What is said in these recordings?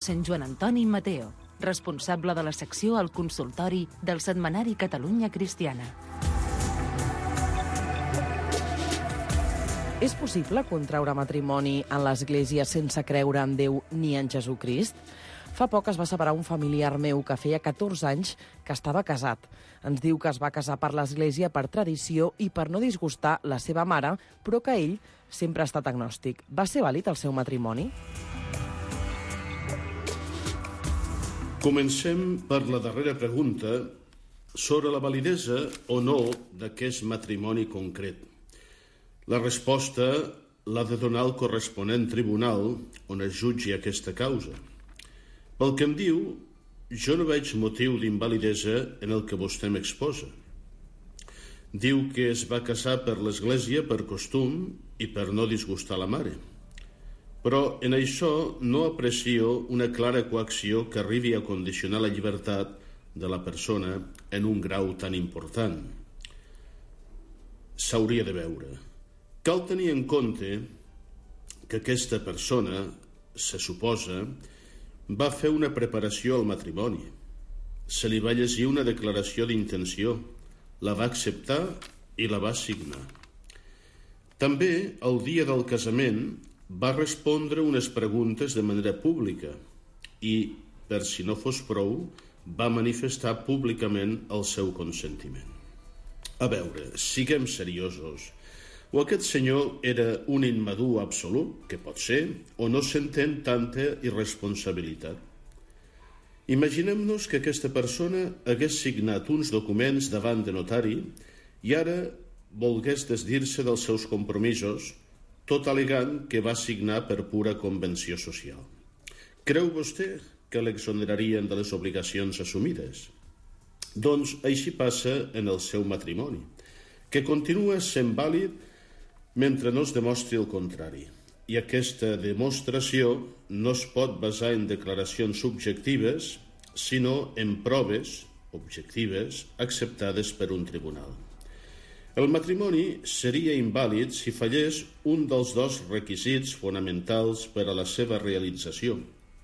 Sant Joan Antoni Mateo, responsable de la secció al consultori del setmanari Catalunya Cristiana. És possible contraure matrimoni en l'Església sense creure en Déu ni en Jesucrist? Fa poc es va separar un familiar meu que feia 14 anys que estava casat. Ens diu que es va casar per l'Església per tradició i per no disgustar la seva mare, però que ell sempre ha estat agnòstic. Va ser vàlid el seu matrimoni? Comencem per la darrera pregunta sobre la validesa o no d'aquest matrimoni concret. La resposta l'ha de donar el corresponent tribunal on es jutgi aquesta causa. Pel que em diu, jo no veig motiu d'invalidesa en el que vostè m'exposa. Diu que es va casar per l'Església per costum i per no disgustar la mare. Però en això no aprecio una clara coacció que arribi a condicionar la llibertat de la persona en un grau tan important. S'hauria de veure. Cal tenir en compte que aquesta persona, se suposa, va fer una preparació al matrimoni. Se li va llegir una declaració d'intenció, la va acceptar i la va signar. També, el dia del casament, va respondre unes preguntes de manera pública i, per si no fos prou, va manifestar públicament el seu consentiment. A veure, siguem seriosos. O aquest senyor era un immadur absolut, que pot ser, o no s'entén tanta irresponsabilitat. Imaginem-nos que aquesta persona hagués signat uns documents davant de notari i ara volgués desdir-se dels seus compromisos, tot al·legant que va signar per pura convenció social. Creu vostè que l'exonerarien de les obligacions assumides? Doncs així passa en el seu matrimoni, que continua sent vàlid mentre no es demostri el contrari. I aquesta demostració no es pot basar en declaracions subjectives, sinó en proves objectives acceptades per un tribunal. El matrimoni seria invàlid si fallés un dels dos requisits fonamentals per a la seva realització.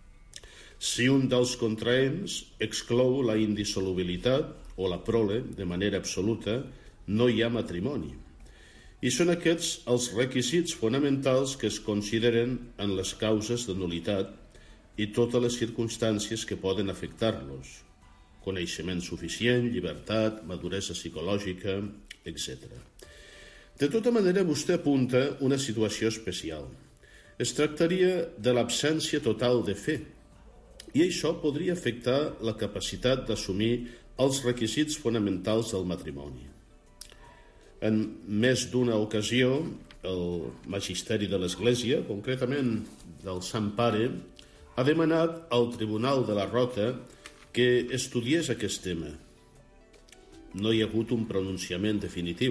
Si un dels contraents exclou la indissolubilitat o la prole de manera absoluta, no hi ha matrimoni. I són aquests els requisits fonamentals que es consideren en les causes de nul·litat i totes les circumstàncies que poden afectar-los. Coneixement suficient, llibertat, maduresa psicològica, etc. De tota manera, vostè apunta una situació especial. Es tractaria de l'absència total de fe, i això podria afectar la capacitat d'assumir els requisits fonamentals del matrimoni. En més d'una ocasió, el magisteri de l'Església, concretament del Sant Pare, ha demanat al Tribunal de la Rota que estudiés aquest tema. No hi ha hagut un pronunciament definitiu.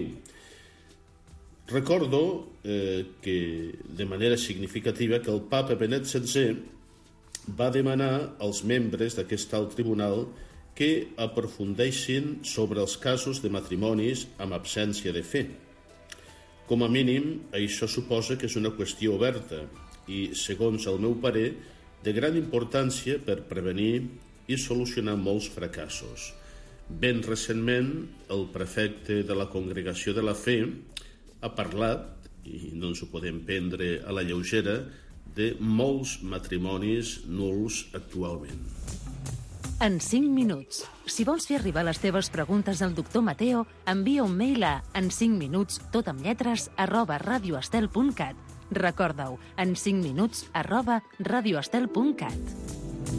Recordo que de manera significativa que el papa Benet XVI va demanar als membres d'aquest alt tribunal que aprofundeixin sobre els casos de matrimonis amb absència de fe. Com a mínim, això suposa que és una qüestió oberta i, segons el meu parer, de gran importància per prevenir i solucionar molts fracassos. Ben recentment, el prefecte de la Congregació de la Fe ha parlat, i no ens ho podem prendre a la lleugera, de molts matrimonis nuls actualment. En 5 minuts. Si vols fer arribar les teves preguntes al doctor Mateo, envia un mail a en5minuts, tot amb lletres, @radioestel.cat. Recorda-ho, en 5 minuts, @radioestel.cat.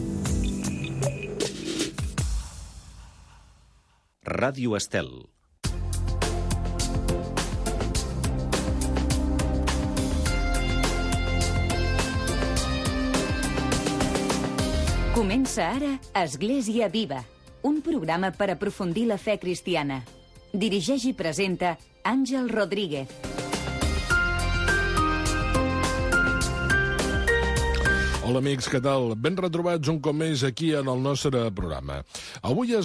Ràdio Estel. Comença ara Església Viva, un programa per aprofundir la fe cristiana. Dirigeix i presenta Àngel Rodríguez. Hola amics, què tal? Ben retrobats un cop més aquí en el nostre programa. Avui és